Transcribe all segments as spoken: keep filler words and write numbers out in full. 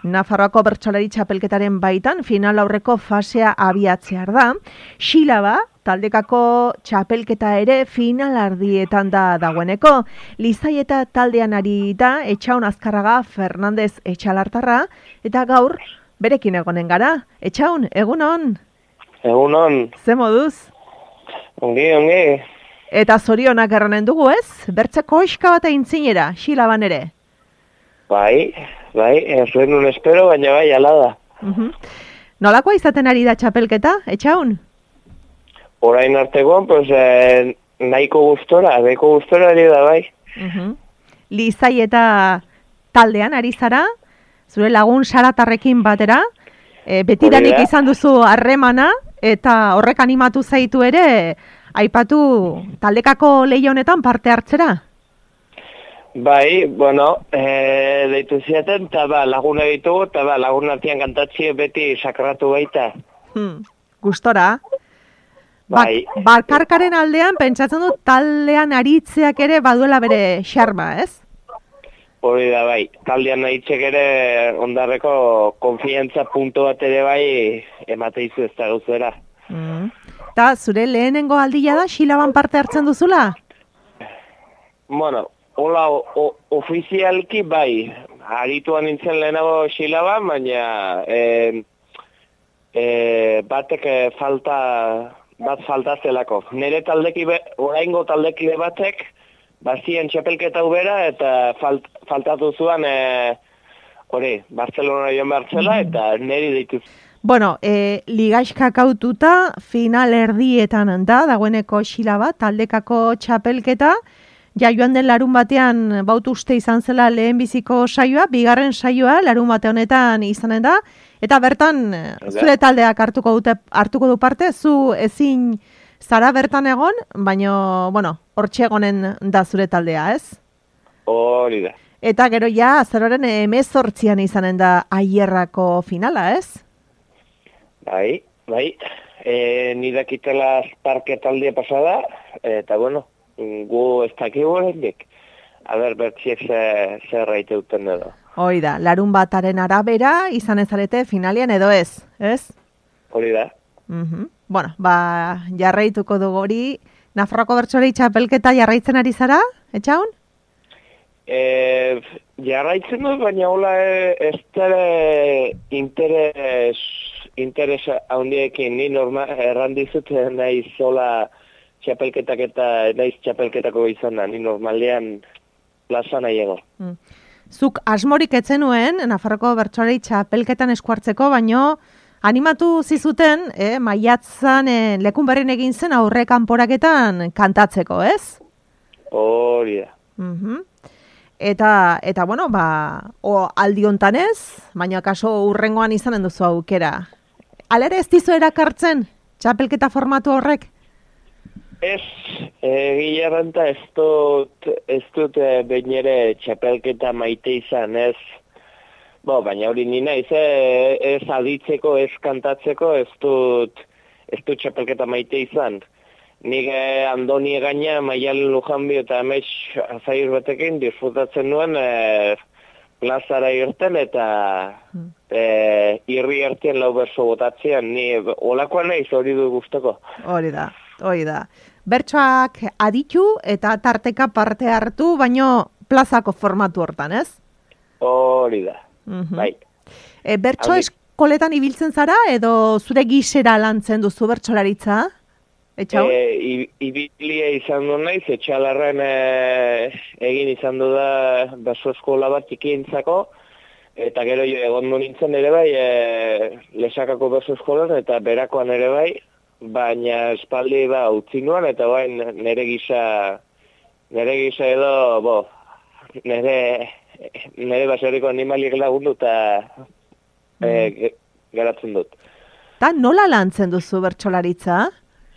Nafarroako bertsolari txapelketaren baitan final aurreko fasea abiatzear da. Xilaba taldekako txapelketa ere final ardietan da dagoeneko. Lizaieta taldean ari da Etxaun Azkarraga Fernandez Etxalartarra eta gaur berekin egonen gara. Etxaun, egunon? Egunon. Ze moduz? Ongi, ongi. Eta zorionak erranen dugu ez? Bertzeko iska bat aintzinera, Xilaban ere. Bai, bai, ez denun espero, baina bai, ala da. Uh-huh. Nolakoa izaten ari da txapelketa, Etxaun? Orain artekoan, pues, eh, nahiko gustora, nahiko gustora ari da, bai. Uh-huh. Lizaieta taldean ari zara, zure lagun Saratarrekin batera, e, betidanik izan duzu harremana, eta horrek animatu zaitu ere, aipatu taldekako lehia honetan parte hartzera? Bai, bueno, e, deitu ziaten, eta ba, laguna ditugu, eta ba, lagun artean kantatzie beti sakratu baita. Hmm, gustora. Bai. Bak, bakarkaren aldean, pentsatzen dut taldean aritzeak ere baduela bere xarma, ez? Hori da, bai. Taldean aritzek ere ondarreko konfiantza punto bat ere bai emateizu ez da gauzera. Mm. Ta, zure lehenengo aldia da, Xilaban parte hartzen duzula? Bueno, hola, ofizialki bai, arituan nintzen lehenago Xilaban, baina e, e, batek falta, bat faltazelako. Nire taldeki, oraingo taldekide batek, bazien txapelketa ubera, eta falt, faltatu zuan, e, hori, Barcelona joan Bartzela, eta niri dituz. Bueno, e, ligaxkak aututa, final erdietan da, dagoeneko Xilaba, taldekako txapelketa, ja joan den larun batean bautu uste izan zela lehenbiziko saioa, bigarren saioa larun bate honetan izanen da, eta bertan zure taldeak hartuko dute hartuko du parte, zu ezin zara bertan egon, baina, bueno, hortxe egonen da zure taldea, ez? Hori da. Eta gero ja, azaroaren hemezortzian izanen da Aierrako finala, ez? Bai, bai. E, nidakitela parke taldea pasada, eta bueno, gu ez dakigu horrendik. A ber, bertziek zer raite duten edo. Hoi da, larun bataren arabera izan ezarete finalian edo ez, ez? Hori da. Uh-huh. Bueno, ba, jarraituko dugu hori. Nafarroako bertsolari txapelketa jarraitzen ari zara, Etxaun? E, jarraitzen dut, baina hola ez tere interes, interes handiekin, ni normal, errandizut nahi zola txapelketak eta naiz txapelketako izan da, ni normalean plaza nahi ego. Mm. Zuk asmorik etzenuen, Nafarroko bertsolari txapelketan eskuartzeko, baino animatu zizuten, eh, maiatzan eh, lekun berrin egin zen aurre kanporaketan kantatzeko, ez? Hori da. Uh-huh. Eta, eta, bueno, ba, o, aldi hontan ez, baina kaso urrengoan izanen duzu aukera. Alere ez dizu erakartzen, txapelketa formatu horrek? Ez, egia renta ez dut, ez dut e, behin ere txapelketa maite izan, ez. Bo, baina hori nina, ez, ez aditzeko, ez kantatzeko, ez dut, ez dut txapelketa maite izan. Nik eh, Andoni egaina, Maialen Lujanbi eta Amets Azair batekin disfrutatzen nuen eh, plazara irten eta hmm. eh, irri ertien lau berso botatzean. Ni olakoan naiz hori du guztoko. Hori da, hori da. Bertsoak aditu eta tarteka parte hartu, baino plazako formatu hortan, ez? Hori da, uh-huh. bai. E, bertso eskoletan ibiltzen zara edo zure gisera lantzen duzu bertsolaritza? Etxaun? E, ibilia izan du naiz, Etxalarren e, egin izan du da baso eskola bat txikientzako, eta gero egon du nintzen ere bai, e, Lesakako baso eskolan eta berakoan ere bai, baina espaldi ba utzi nuan, eta bain nire gisa, nire gisa edo, bo, nire, nire baserriko animaliek lagundu eta mm. e, geratzen dut. Ta nola lantzen duzu bertsolaritza?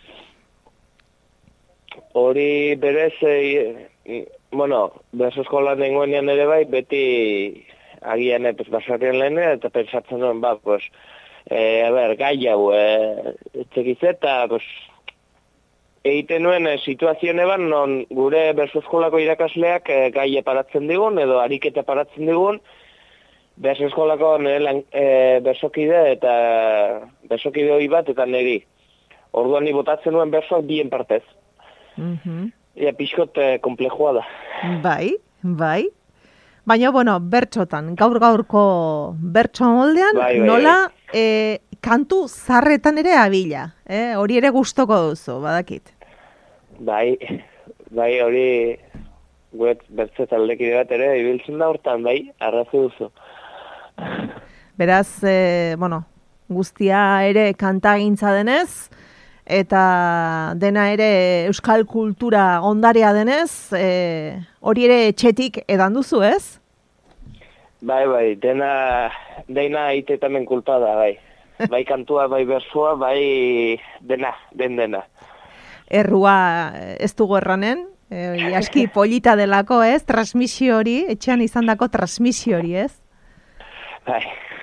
Hori berez, e, bueno, beso eskolan nengoenean ere bai, beti agian pues, basarrian lehen, eta pensatzen nuen, ba, pues, e, a ber, gai hau, e, txekizeta, pues, egiten nuen e, situazioen eban, non gure beso eskolako irakasleak e, gai paratzen digun, edo ariketa paratzen digun, Berso eskolako nire lan, e, bersokide eta bersokide hori bat eta niri. Orduan ni botatzen nuen bersoak bien partez. Mhm. Ia pixkot e, komplejua da. Bai, bai. Baina, bueno, bertxotan, gaur-gaurko bertxo moldean, Bai, bai, nola e, kantu zarretan ere abila. Eh? Hori ere gustoko duzu, badakit. Bai, bai hori guet bertze taldekide bat ere ibiltzen da hortan, bai, arrazu duzu. Beraz, e, bueno, guztia ere kantagintza denez, eta dena ere euskal kultura ondarea denez, e, hori ere etxetik edan duzu, ez? Bai, bai, dena, dena itetamen kulpa da, bai. Bai kantua, bai bersua, bai dena, den dena. Errua ez dugu erranen, e, aski polita delako, ez? Transmisio hori, etxean izandako transmisio hori, ez? Bai.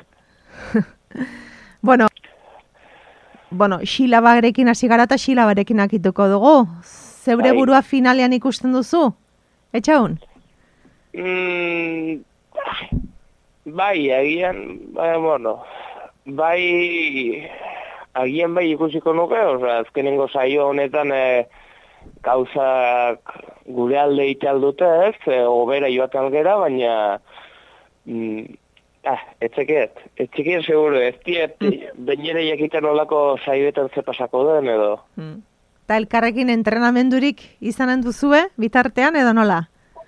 Bueno, bueno, xilabarekin hasi gara eta xilabarekin akituko dugu. Zeure Bai. burua finalean ikusten duzu? Etxaun? Mm, bai, agian, bai, bueno, bai, agian bai ikusiko nuke, oza, azkenengo saio honetan e, gauzak gure alde italdute ez, e, obera joaten gera, baina mm, ah, etxeket, etxeket seguro, ez diet, bainere jakiten olako saioetan ze pasako den edo. Mm. Ta elkarrekin entrenamendurik izanen duzue, bitartean edo nola?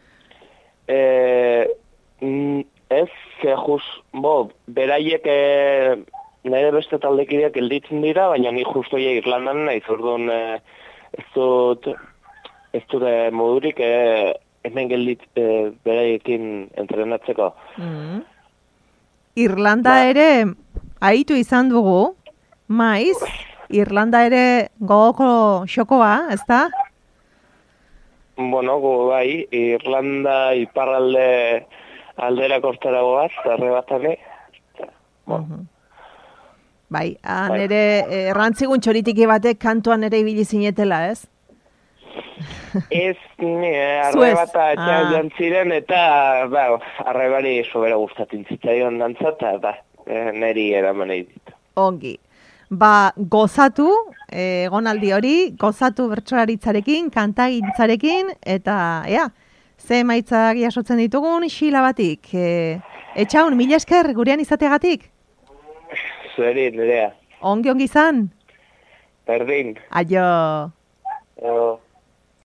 E, mm, ez, ze juz, bo, beraiek e, nire beste taldekideak gelditzen dira, baina ni justo ja Irlandan naiz, orduan e, ez dut, ez dut e, modurik e, hemen geldit e, beraiekin entrenatzeko. Mm. Irlanda Ba. ere aitu izan dugu, maiz, Irlanda ere gogoko xokoa, ez da? Bueno, gu bai, Irlanda iparralde aldera kostara goaz, arre batane. Mhm. Bai, han Bai. ere errantzigun txoritiki batek kantuan ere ibili zinetela, ez? Ez, ni, arre Zuez. bata etxean Ah. jantziren, eta, ba, arre bari sobera gustatzen zitzaion dantza, eta, ba, e, neri eraman nahi dit. Ongi. Ba, gozatu, eh, egonaldi hori, gozatu bertsolaritzarekin, kantagintzarekin, eta, ea, ze emaitzak jasotzen ditugun, xila batik. E, etxaun, mila esker gurean izateagatik? Zueri, nerea, Ongi ongi izan? berdin. Aio. Ego.